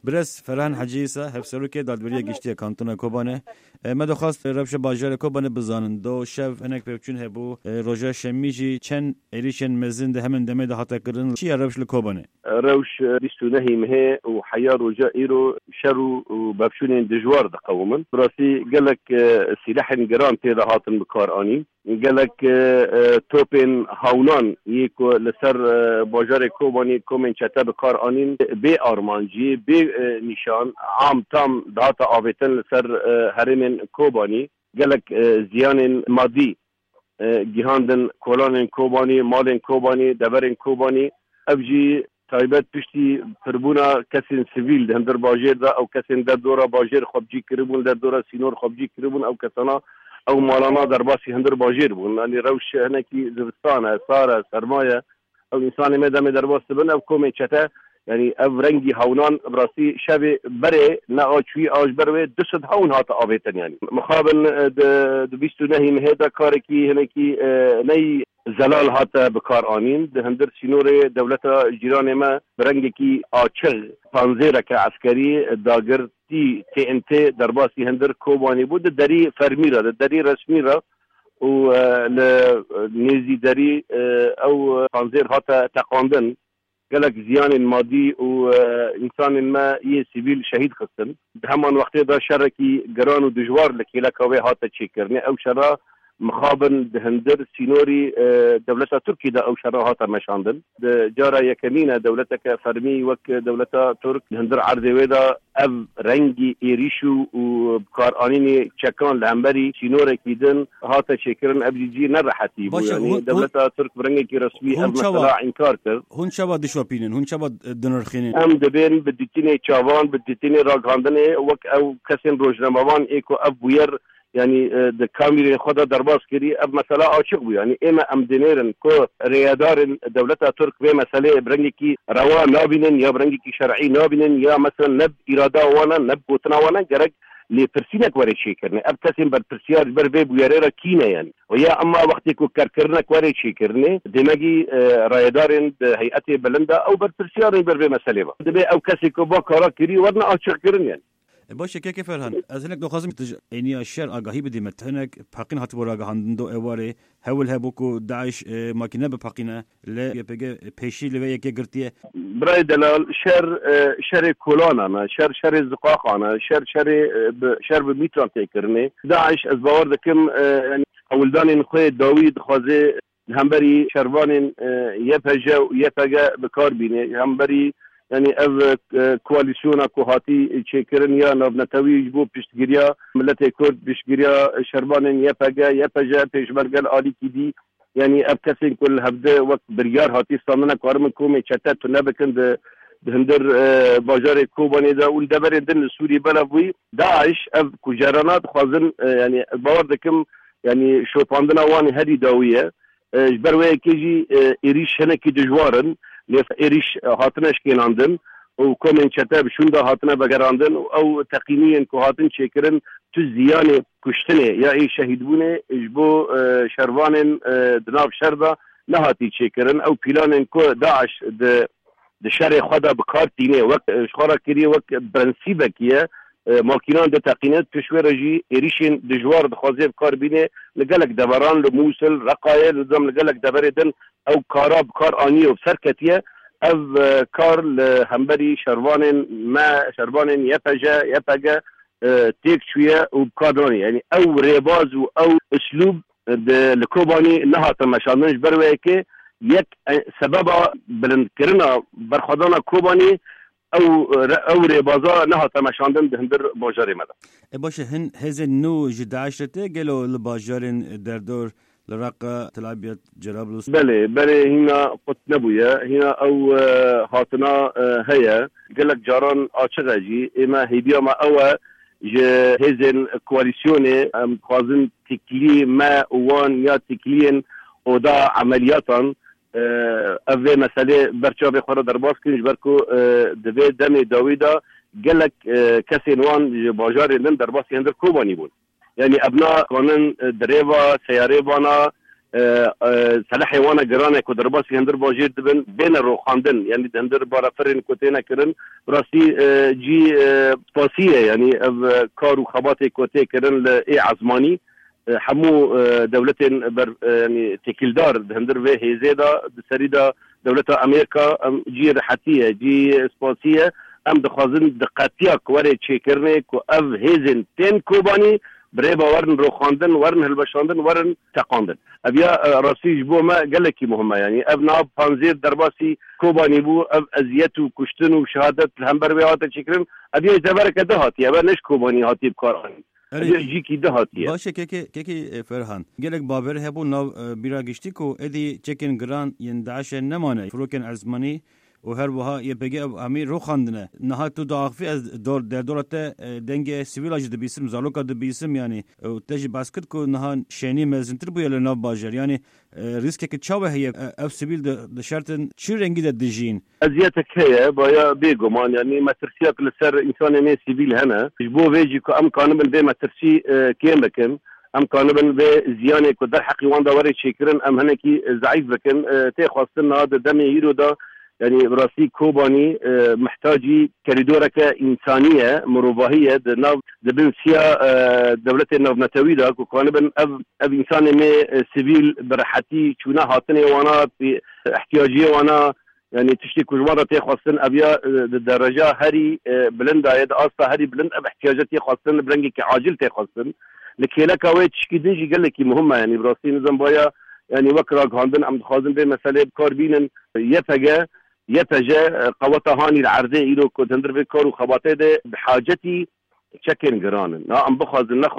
برس فرهان حجیسا هفسرو که دادوری گشتی کانتون کوبانه مدو خواست ربش باجار کوبانه بزانن دو شف هنک بچون هبو روجا شمیجی چن ایریشن مزند همن دمه ده حتا کردن چی ربش لکوبانه روش بيستونهي مه وحيا رجاء إيرو شرو وبابشونين دجوار ده قومن براسي قالك سلاح جرام تيدا هاتن بكاراني قالك توبين هاونان يكو لسر باجار كوباني كومن شتا بكارانين بي أرمانجي بي نشان عام تام داتا آبتن لسر هرمن كوباني قالك زيان مادي جهاندن كولان كوباني مالن كوباني دبرن كوباني أبجي تایبت پشتی پربونا کسین سیویل ده هندر باجر دا او کسین در دورا باجر خبجی کربون در دورا سینور خبجی کربون او کسانا او مالانا در باسی هندر باجر بون یعنی روش هنکی زبستانه ساره سرمایه او انسان مدام در باس بن او کومه چته یعنی او رنگی هونان براسی شب بره نه آچوی آج بره دست هون هات آبیتن یعنی مخابن د بیستو نهی مهدا کار کی هنکی نی زلال هاتا بکار آنین ده هندر سینور دولتا جیران ما برنگی کی آچغ پانزیرک عسکری داگرتی TNT در باسی هندر کوبانی بود دری فرمی را دری رسمی را و نیزی دری او پانزیر هاتا تقاندن قالك زيان مادي وإنسان ما سيفيل شهيد خصن همان وقت دا شركي جران ودجوار لكي لكوي هاتا تشيكرني أو شرا مخابن دهندر سينوري دولتا تركي دا أو شرا هاتا مشاندن جارا يكمينا دولتك فرمي وك دولتا ترك دهندر عرضي ويدا أب رنجي إيريشو وبكار آنيني تشكان لهمبري سينوري كيدن هاتا تشيكرن أبجي نرحتي يعني دولتا ترك برنجي رسمي أب مثلا إنكارتر هون شبا دشوابينن هون شبا دنرخينن أم دبين بديتيني تشافان بديتيني راغاندني وك أو كسين روجنموان إيكو أب وير يعني د کامیرین خدا درباز کری اب مسئله عاشق بو يعني اما ام دینرن کو ریادار دولتا ترک به مسئله برنگی کی روا نابینن یا برنگی کی شرعی نابینن یا مثلا نب اراده وانا نب بوتنا وانا گرگ لپرسینک وری شي کرنه اب کسیم بر پرسیار بر به بویره کینه يعني ويا اما وقتی کو کرکرنک وری شي کرنه دمگی ریادارن هیئت بلنده او بر پرسیار بر به مسئله با دبه او کسی کو با کارا کری ورنا عاشق کرن يعني باشه كيف فرهان از هناك دو خازم يعني الشر آگاهی بدیم هناك بحقين هات برا آگاهاندن دو اواره هول هبوكو داعش ماكينه بحقينه لا يبقى بيشي اللي يك قرتيه براي دلال شر كولانا شر زقاقانا شر بميتران تكرني داعش از باور دكم يعني اولدان خوي داوود خوازه همبري شربان يفجا بكار بينه همبري يعني اف كواليسيونا كوهاتي تشيكرن يا نبنتوي جبو بيشتغيريا ملتي كورد بيشتغيريا شربان يفجا بيشبرغل آلي كيدي يعني اب كسين كل هبده وقت بريار هاتي صامنا كارم كومي چتا تنبكن هندر باجار كوباني دا والدبر دن سوري بلوي داعش اف كجرانات خوازن يعني باور دكم يعني شو باندنا واني هدي داويه جبروي كيجي إيريش هناك دجوارن ليس إيريش هاتناش كيلاندن وكومن شتاب شوندا هاتنا بقراندن أو تقنيا كهاتن شكرن تزيانة كشتنة يا إيه شهيدونه إجبو شروان دناب شردا نهاتي شكرن أو بلان كو داعش د شر خدا بكارتينه وقت شخورا كري وقت برنسيبك يا ماكينان د تقنيات تشويرجي إيريشين دجوار دخوازي بكار بينه لقالك دبران لموصل رقاية لزم لقالك دبردن او كاراب كار انيو بسركتيه او كار همبري شروان يفجا تيك شويه وبكاروني يعني او ريباز او اسلوب الكوباني انها تمشانش برويكي يك سببا بلندكرنا برخدانا كوباني او ريبازا نها تمشاندن بهندر باجاري مدا باشه هن هزن نو جداشته قالوا الباجارين دردور لرقة تلعبية جرابلس بله هنا قط نبويا هنا او هاتنا هيا قالك جاران آچغاجي اما هيبيا ما او هزن كواليسيوني خوازن تكلي ما وان يا تكلين ودا عملياتا اوه مسئله برچاوی خورا در باز کنیش برکو دوی دم داویدا گلک کسی نوان باجار لن در باسی هندر کوبانی بود یعنی ابنا قانون دریوا سیاره بانا سلاحي وانا جرانا كو درباسي هندر باجير دبن بين الروخاندن يعني هندر بارافرين كوتينا كرن براسي جي باسيه يعني كارو خباتي كوتي كرن لاي عزماني حمو دولتين يعني تكيلدار هندر في هيزيدا بسريدا دولة امريكا جي رحتيه جي سباسيه ام دخازن دقاتياك وري تشيكرني كو اف هيزن تين كوباني بريبا ورن روخاندن ورن هلبشاندن ورن تقاندن ابيا راسي جبو ما قال لك مهمه يعني ابنا بانزير درباسي كوباني بو اب ازيت وكشتن وشهاده الهمبر بيات تشكرن ابيا زبرك دهات يا نش كوباني هاتي بكاراني جيكي دهاتيه باشه كيكي فرهان قالك بابر هبو ناو بيرا گشتيكو ادي تشيكن جران يندعش نمانه فروكن ازماني و هر وها يبقى امي روخاندنه نهایت تو داخفی از دولت دنگ سیویل اجد بیسم زالوکا د بیسم یعنی و تجي باسكت کو نهان شيني مزنتر بو يل ناو باجر يعني ريسك که چاوه هي اف سیویل د شرطن چی رنگی د دجين ازيتك هي بايا بيغمان يعني ما ترسيات لسر انسان مي سيفيل هنا جبو فيجي كو ام كانبن بي ما ترسي كيمكن ام كانبن بي زيانه كو در حقي وان دوري شكرن ام هنكي ضعيف بكن تي خاصنا هذا دمي هيرو دا يعني براسي كوباني محتاجي كريدورك إنسانية مروباهية دبنسيا دولة النوبنتويدا كوكانبن أب إنسان مي سيفيل برحتي شونا هاتني وانا في احتياجية وانا يعني تشتي كجمارة تيخواستن أبيا الدرجة هري بلند يد أصلا هري بلند أب احتياجاتي خواستن بلنجي كعاجل تيخواستن لكي لك ويت شكي دنجي قال لك مهمة يعني براسي نظام بايا يعني وكرا غاندن أم خازن بمسألة بكاربين يتجا قوته هاني العرضي إلو كنت هندر في كارو خباته ده بحاجتي تشكين جرانن نا أم بخازن